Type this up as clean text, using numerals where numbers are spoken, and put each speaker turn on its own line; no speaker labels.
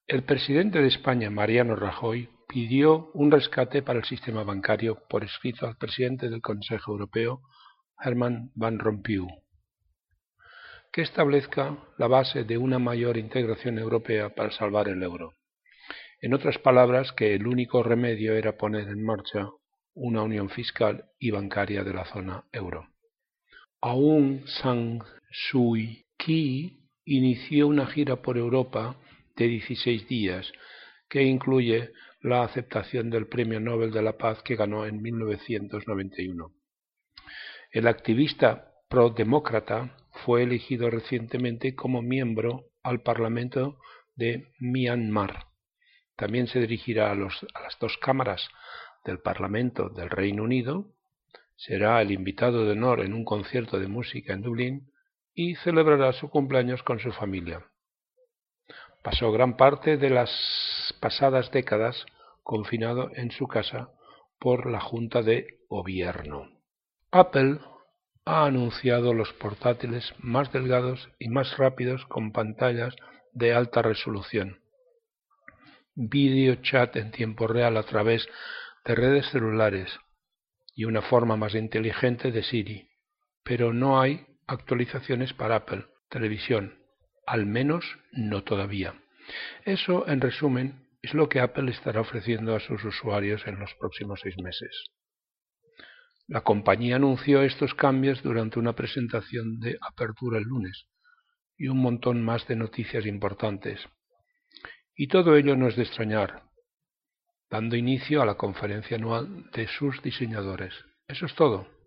El presidente de España, Mariano Rajoy, pidió un rescate para el sistema bancario por escrito al presidente del Consejo Europeo, Herman Van Rompuy, que establezca la base de una mayor integración europea para salvar el euro. En otras palabras, que el único remedio era poner en marcha una unión fiscal y bancaria de la zona euro. Aung San Suu Kyi inició una gira por Europa de 16 días que incluye la aceptación del Premio Nobel de la Paz que ganó en 1991. El activista prodemócrata fue elegido recientemente como miembro al Parlamento de Myanmar. También se dirigirá a las dos cámaras del Parlamento del Reino Unido, será el invitado de honor en un concierto de música en Dublín y celebrará su cumpleaños con su familia. Pasó gran parte de las pasadas décadas confinado en su casa por la Junta de Gobierno. Apple ha anunciado los portátiles más delgados y más rápidos con pantallas de alta resolución, video chat en tiempo real a través de redes celulares y una forma más inteligente de Siri, pero no hay actualizaciones para Apple Televisión, al menos no todavía. Eso, en resumen, es lo que Apple estará ofreciendo a sus usuarios en los próximos 6 meses. La compañía anunció estos cambios durante una presentación de apertura el lunes y un montón más de noticias importantes. Y todo ello no es de extrañar, dando inicio a la conferencia anual de sus diseñadores. Eso es todo.